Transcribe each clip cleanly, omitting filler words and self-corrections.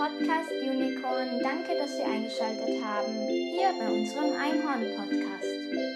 Podcast Unicorn, danke, dass Sie eingeschaltet haben, hier bei unserem Einhorn-Podcast.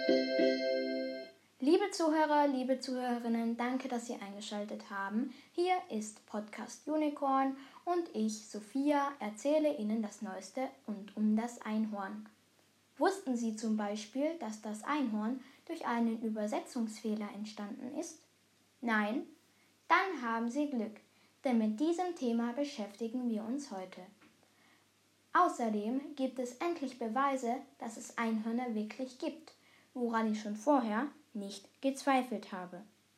Liebe Zuhörer, liebe Zuhörerinnen, danke, dass Sie eingeschaltet haben. Hier ist Podcast Unicorn und ich, Sophia, erzähle Ihnen das Neueste und um das Einhorn. Wussten Sie zum Beispiel, dass das Einhorn durch einen Übersetzungsfehler entstanden ist? Nein? Dann haben Sie Glück, denn mit diesem Thema beschäftigen wir uns heute. Außerdem gibt es endlich Beweise, dass es Einhörner wirklich gibt, woran ich schon vorher nicht gezweifelt habe.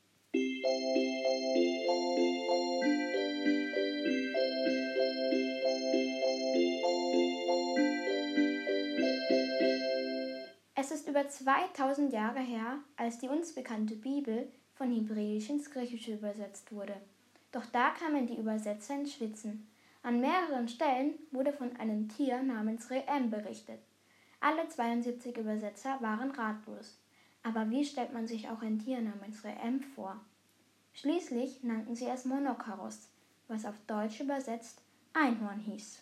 Es ist über 2000 Jahre her, als die uns bekannte Bibel von Hebräisch ins Griechische übersetzt wurde. Doch da kamen die Übersetzer ins Schwitzen. An mehreren Stellen wurde von einem Tier namens Re'em berichtet. Alle 72 Übersetzer waren ratlos. Aber wie stellt man sich auch ein Tier namens Re'em vor? Schließlich nannten sie es Monokaros, was auf Deutsch übersetzt Einhorn hieß.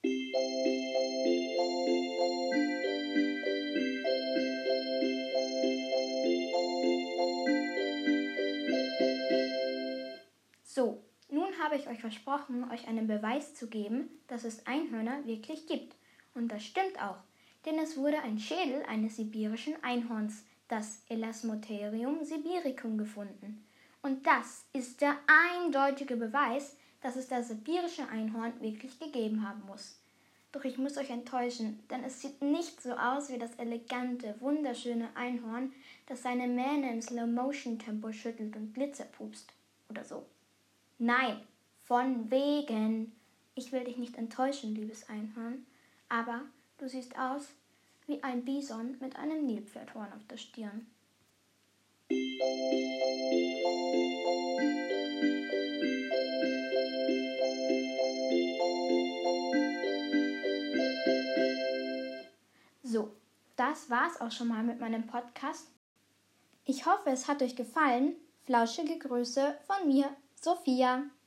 So, nun habe ich euch versprochen, euch einen Beweis zu geben, dass es Einhörner wirklich gibt. Und das stimmt auch, denn es wurde ein Schädel eines sibirischen Einhorns, das Elasmotherium sibiricum, gefunden. Und das ist der eindeutige Beweis, dass es das sibirische Einhorn wirklich gegeben haben muss. Doch ich muss euch enttäuschen, denn es sieht nicht so aus wie das elegante, wunderschöne Einhorn, das seine Mähne im Slow-Motion-Tempo schüttelt und Glitzer pupst oder so. Nein, von wegen. Ich will dich nicht enttäuschen, liebes Einhorn, aber du siehst aus wie ein Bison mit einem Nilpferdhorn auf der Stirn. So, das war's auch schon mal mit meinem Podcast. Ich hoffe, es hat euch gefallen. Flauschige Grüße von mir, Sophia.